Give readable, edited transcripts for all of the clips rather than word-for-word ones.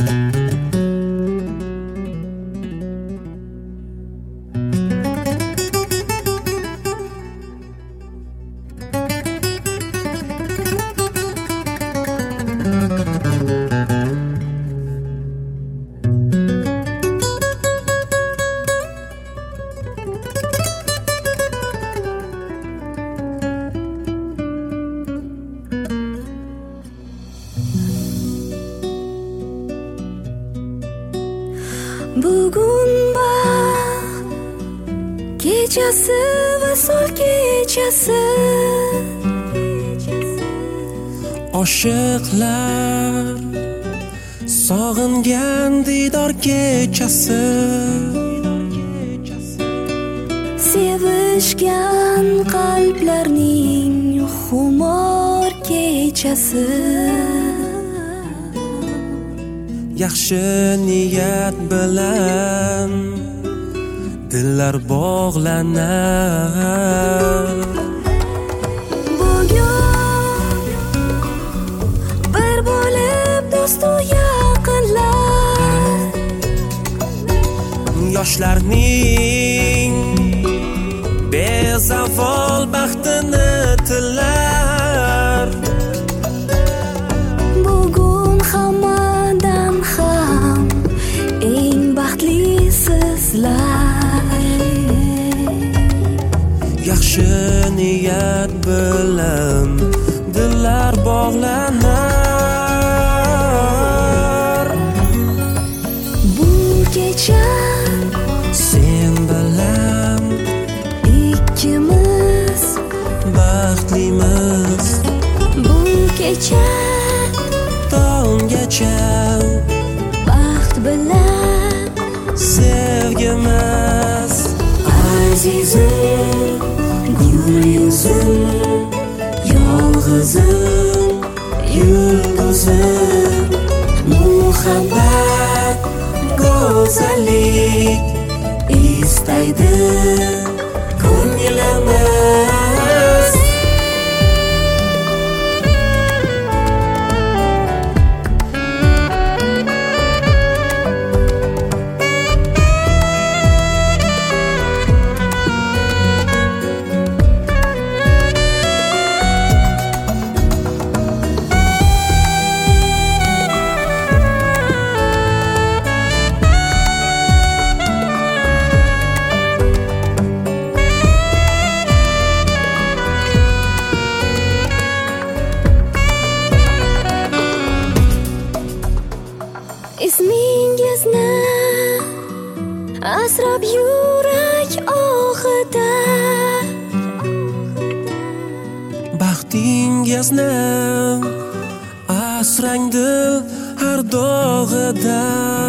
Bugun baxt kechasi va sol kechasi, oshiqlar sog'ingan diydor kechasi, sevishgan qalblarning xumor kechasi. yaxshi niyat bilan dillar bog'lanar. Bugun bir bo'lib do'stu yaqinlar, yoshlarning bezavol baxtini tilar. bugun hammadan ham eng baxtli sizlar. yaxshi niyat bilan dillar bog'lanar. Bu kecha sen bilan ikkimiz, baxtlimiz, bu kecha tonggacha baxt bilan sevgimiz. azizim, gul yuzim, yolg'izim, yulduzim, muhabbat, go'zallik istaydi ko'nglimiz. Ismingizni asrab yurak ohida, Baxtingizni asrang dil har dog'ida.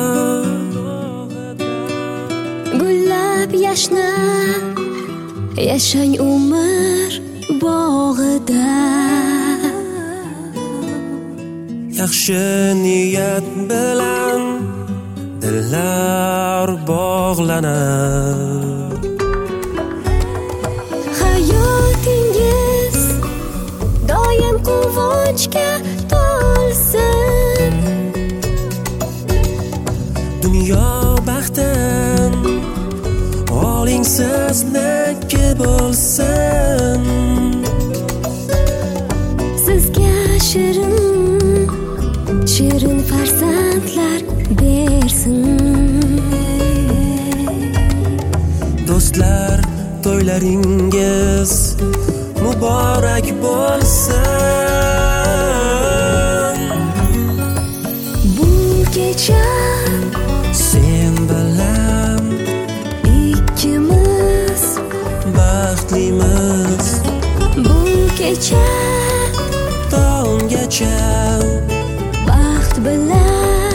gullab yashnab yashang umr bog'ida. yaxshi niyat bilan dillar bog'lanar. Hayotingiz doim quvonchga to'lsin, dunyo baxtin oling sizniki bo'lsin. sizga shirin shirin farzandlar bersin. Do'stlar to'ylaringiz muborak bo'lsin. Bu kecha sen bilan ikkimiz, baxtlimiz, bu kecha tonggacha baxt bilan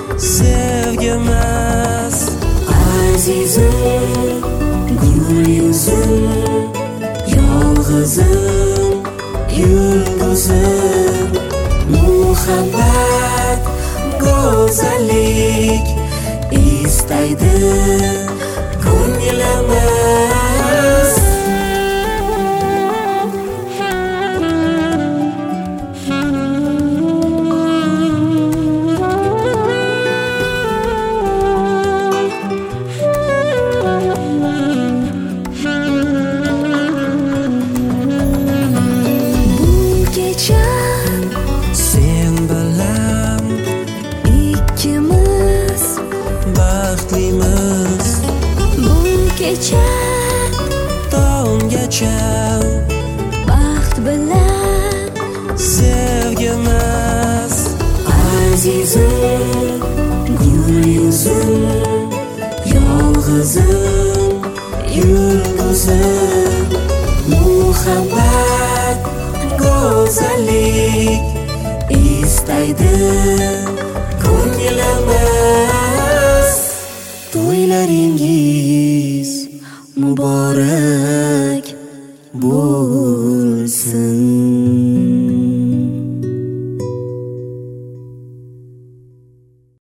sevgimiz. azizim, gul yuzim, yolg'izim, yulduzim, muhabbat, go'zallik istaydi ko'nglimiz. tonggacha tonggacha baxt bilan sevgimiz azizim gul yuzim yolg'izim yulduzim muhabbat go'zallik istaydi ko'nglimiz to'ylaringiz muborak bo'lsin.